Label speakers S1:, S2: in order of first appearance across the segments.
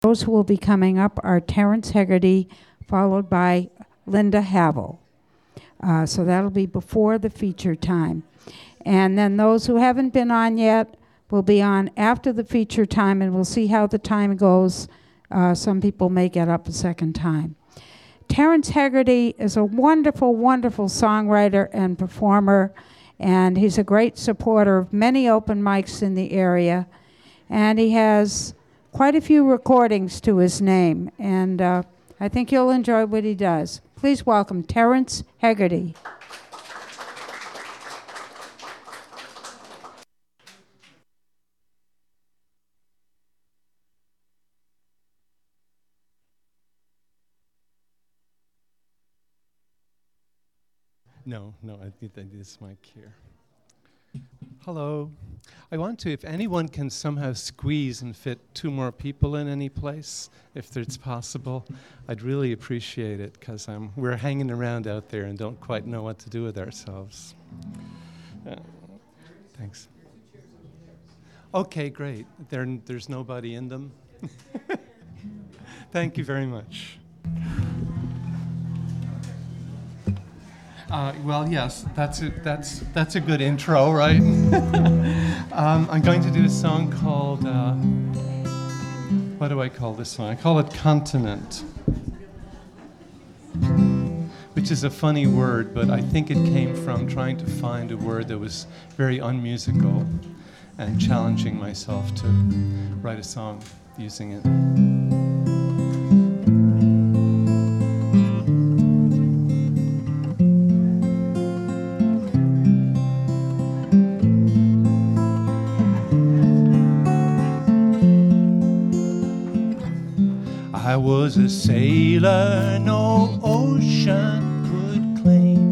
S1: Those who will be coming up are Terrence Hegarty, followed by Linda Havel. So that'll be before the feature time. And then those who haven't been on yet will be on after the feature time, and we'll see how the time goes. Some people may get up a second time. Terrence Hegarty is a wonderful, wonderful songwriter and performer, and he's a great supporter of many open mics in the area. And he has quite a few recordings to his name, and I think you'll enjoy what he does. Please welcome Terrence Hegarty.
S2: No, I need this mic here. Hello. I want to, if anyone can somehow squeeze and fit 2 more people in any place, if it's possible, I'd really appreciate it, because we're hanging around out there and don't quite know what to do with ourselves. Thanks. Okay, great. There's nobody in them. Thank you very much. Well, yes, that's a good intro, right? I'm going to do a song called, what do I call this song? I call it Continent, which is a funny word, but I think it came from trying to find a word that was very unmusical and challenging myself to write a song using it. I was a sailor no ocean could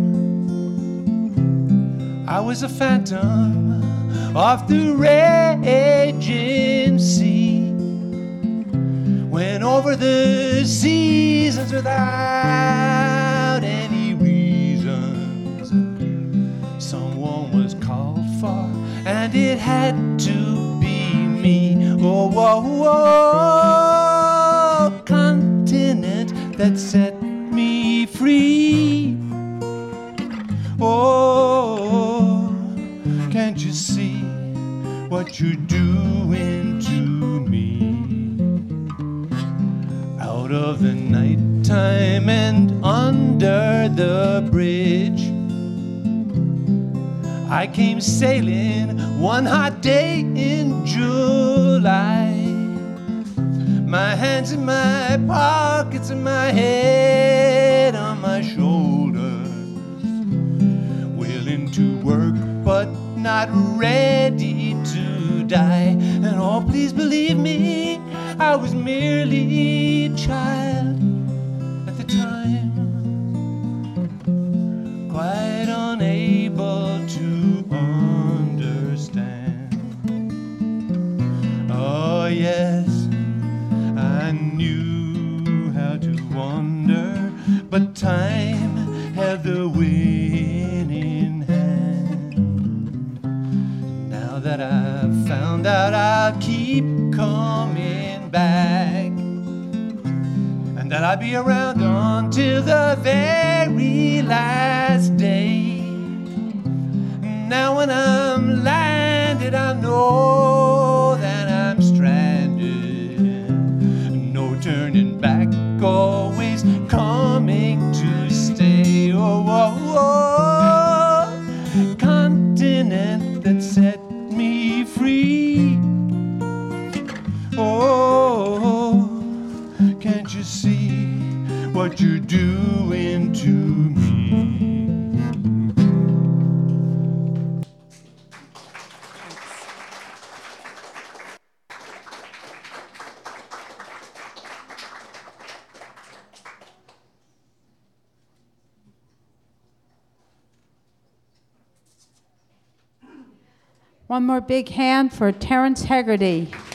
S2: claim. I was a phantom of the raging sea. Went over the seasons without any reasons. Someone was called for, and it had to be me. Oh, whoa, whoa. Continent that set me free. Oh, can't you see what you're doing to me? Out of the nighttime and under the bridge, I came sailing one hot day in July. My hands in my pockets and my head on my shoulders, willing to work but not ready to die. And oh, please believe me, I was merely a child at the time, quite unable to understand. Oh yes, I knew how to wander, but time had the winning hand. Now that I've found out, I'll keep coming back, and that I'll be around until the very last day. Now when I'm landed, I know that I'm stranded. Turning back, always coming to stay. Oh, oh, oh, continent that set me free. Oh, can't you see what you're doing to me?
S1: One more big hand for Terrence Hegarty.